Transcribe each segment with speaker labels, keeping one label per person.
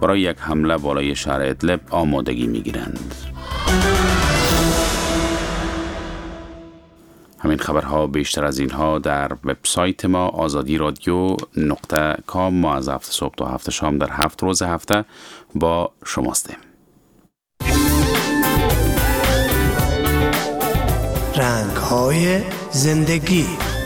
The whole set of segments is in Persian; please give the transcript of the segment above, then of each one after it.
Speaker 1: برای یک حمله بالای شهر ادلب آمادگی میگیرند. همین خبرها بیشتر از اینها در وبسایت ما azadi.radio.com. ما از 7 صبح تا 7 شام در 7 روز هفته با شماستیم.
Speaker 2: رنگ‌های زندگی.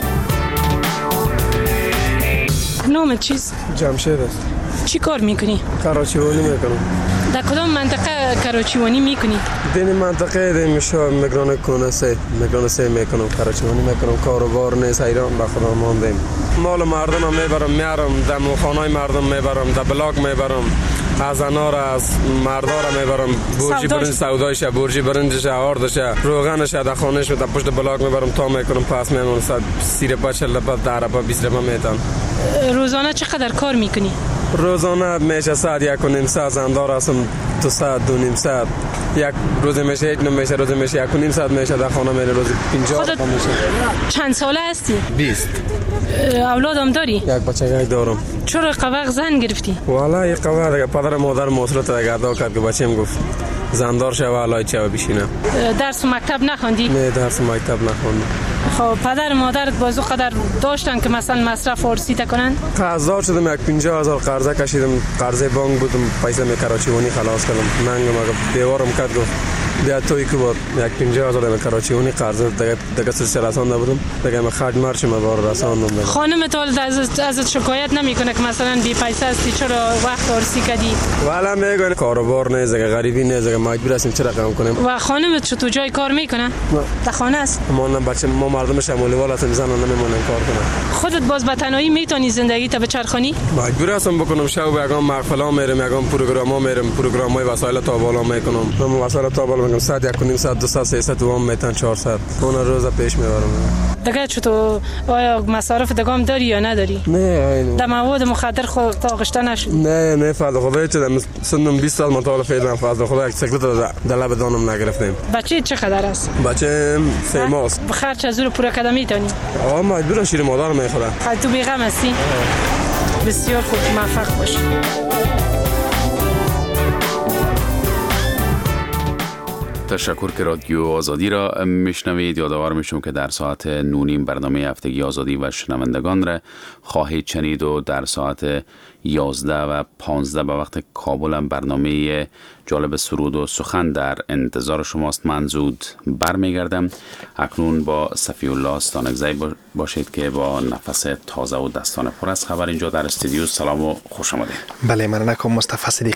Speaker 3: نام چیست؟
Speaker 4: جمشید است.
Speaker 3: چی کار میکنی؟
Speaker 4: کراچیوانی میکنم.
Speaker 3: در کدام منطقه کراچیوانی میکنی؟
Speaker 4: دین منطقه دیمشا میگران کنسه میکنم، کراچیوانی میکنم. کاروبار نیست، ایران به خدا ماندیم. مال مردم میبرم، میارم در خانه‌های مردم میبرم، در بلاک میبرم، از انار از مردارا میبرم، برجی برنج سودایش، برجی برنجش، آردش، روغنش در خانهش در پشت بلاک میبرم تا میکنم، پس میمونم 35 40 در 20 میتن.
Speaker 3: روزانه چقدر کار میکنی؟
Speaker 4: روزانه میشه ساعت 1.5 ساعت زندار هستم، 2 ساعت 2.5 ساعت. یک روز میشه یک نمیشه، روز میشه 1.5 ساعت میشه در خانه میره، روز 50 میشه.
Speaker 3: چند ساله هستی؟
Speaker 4: 20.
Speaker 3: اولادم داری؟
Speaker 4: یک بچه دارم.
Speaker 3: چرا قبق زن گرفتی؟
Speaker 4: والا یک قبق دیگه پدر مادر مسئولیت دیگه ادا کرد که بچه‌م گفت زندار شو الای چه بشینه.
Speaker 3: درس و مکتب نخوندی؟
Speaker 4: نه درس و مکتب نخوندم.
Speaker 3: خب پدر مادرت بازو قدر داشتن که مثلا مصرف فارسی تکنن؟
Speaker 4: قرضدار شدم، یک 50,000 قرضه کشیدم، قرضه بانک بودم، پیسه می کراچیوانی خلاص کردم. ننگم دیوارم کرد گفت بیا توی که بود یک 50,000 می کراچیوانی قرضه دیگه سر رسان نبودم، دیگه من خرج مرچ ما بار رساندم.
Speaker 3: خانمت ازت شکایت نمیکنه که مثلا بی پیسه هستی چرا وقت فارسی کردی؟
Speaker 4: والا میگن کاروبار نیست، غریبی نیست، مجبور هستیم چرا کار کنیم.
Speaker 3: و خانمت تو جای کار میکنه؟ در خانه است؟
Speaker 4: ما بچه ما مردم شمالی والا هستیم، زنان نمیمونن کار کنن.
Speaker 3: خودت باز به تنهایی میتونی زندگی تا بچرخانی؟
Speaker 4: مجبور هستم بکنم، شب یکم محفلا میرم، یکم پروگراما میرم، پروگرامای وسایل تا بالا میکنم. من وسایل تا بالا میکنم، ساعت 1.5 ساعت 2 ساعت 3 ساعت دوام میتن 4 ساعت اون روزا پیش میبرم.
Speaker 3: دیگه چطور آیا مصارف دگام داری یا نداری؟
Speaker 4: نه
Speaker 3: در مواد مخدر خود آغشته نشد؟
Speaker 4: نه فضل خدا چه سنم 20 سال مطالعه فعلا، فضل خدا یک سکلت در لب دانم نگرفتیم.
Speaker 3: بچه چقدر است؟
Speaker 4: بچه 3 ماه است.
Speaker 3: خرج از رو پورا کدام میتونی؟
Speaker 4: آقا مجبورم شیر مادر میخوره.
Speaker 3: تو بیغم هستی؟ بسیار خوب، موفق باش.
Speaker 1: تشکر که رادیو آزادی را میشنوید. یادآور میشم که در ساعت 9 برنامه هفتگی آزادی و شنوندگان را خواهید شنید و در ساعت 11 و 15 به وقت کابل هم برنامه جالب سرود و سخن در انتظار شماست. من زود برمیگردم. اکنون با صفی الله ستانکزی باشید که با نفس تازه و دستان پر از خبر اینجا در استودیو. سلام و خوش آمدید.
Speaker 2: بله، من مصطفی صدیق